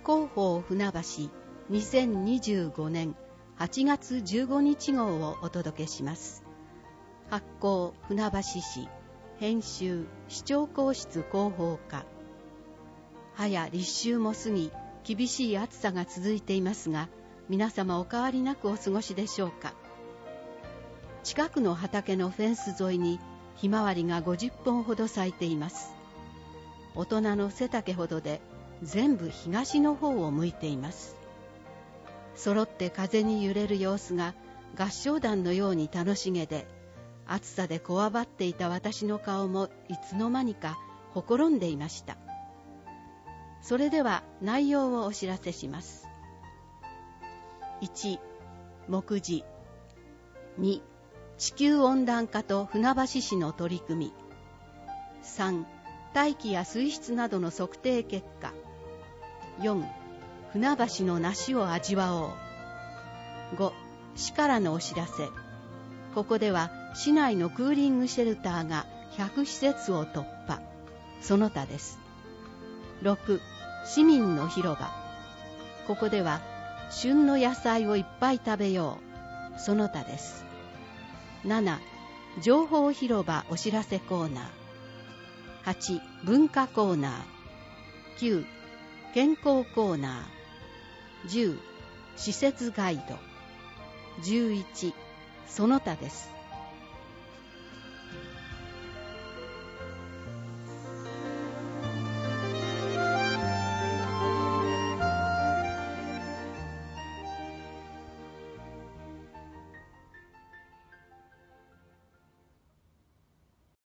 広報船橋2025年8月15日号をお届けします。発行船橋市、編集市長公室広報課。早立秋も過ぎ、厳しい暑さが続いていますが、皆様お変わりなくお過ごしでしょうか。近くの畑のフェンス沿いにひまわりが50本ほど咲いています。大人の背丈ほどで全部東の方を向いています。揃って風に揺れる様子が合唱団のように楽しげで、暑さでこわばっていた私の顔もいつの間にかほころんでいました。それでは内容をお知らせします。1、目次。2、地球温暖化と船橋市の取り組み。3、大気や水質などの測定結果。4、船橋の梨を味わおう。5、市からのお知らせ。ここでは市内のクーリングシェルターが100施設を突破。その他です。6、市民の広場。ここでは旬の野菜をいっぱい食べよう。その他です。7、情報広場お知らせコーナー。8、文化コーナー。9、健康コーナー。10、施設ガイド。11、その他です。